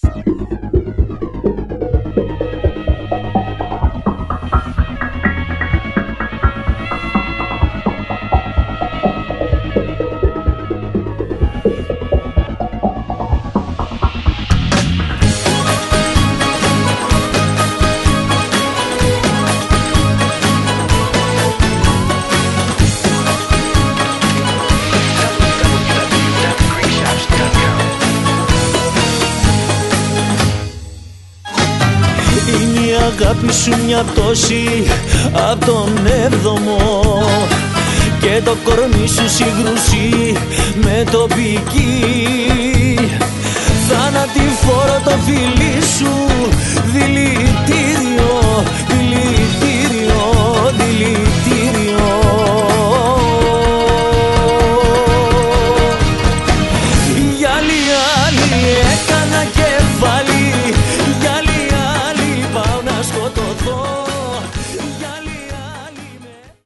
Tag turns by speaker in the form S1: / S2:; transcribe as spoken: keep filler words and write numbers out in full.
S1: Αγάπη σου μια πτώση απ' τον έβδομο και το κορμί σου σύγκρουση με τοπική. Θανατηφόρο το φιλί σου δηλητήριο